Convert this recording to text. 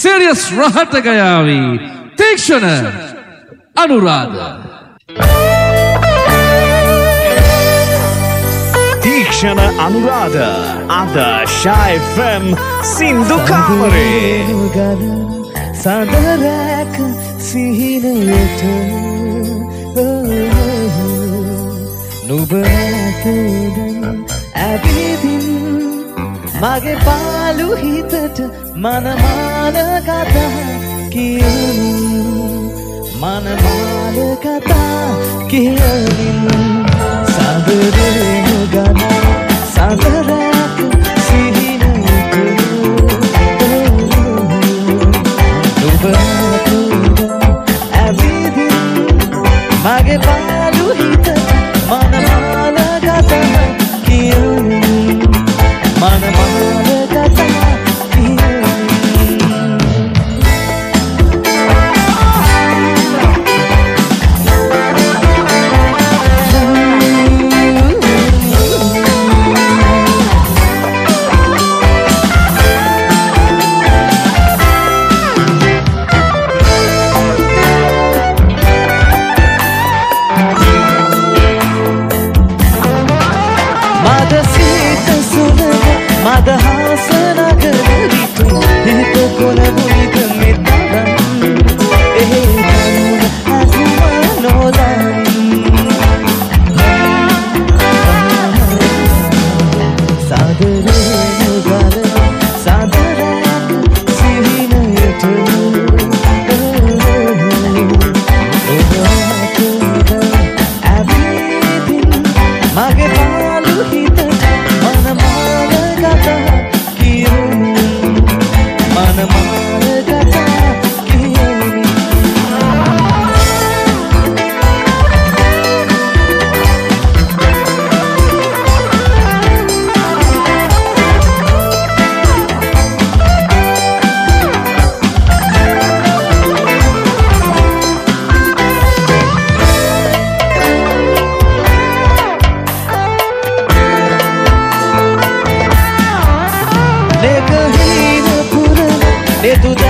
serious රහට ගයාවි තීක්ෂණ අනුරාධ තීක්ෂණ අනුරාධ අද ශා FM සින්දු කාමරේ සඳරැක සිහිනයට නුඹ නැතදන් ඇවිදින් මගේ පාළු හිතට මනමාන කතා කියමින් මනමාන කතා කියමින් සඳරේන ගන සඳරැක සිහිනයට නුඹ නැතදන් ඇවිදින් මගේ පාළු හිතට මනමාන කතා කියමින් මනමාන කතා tu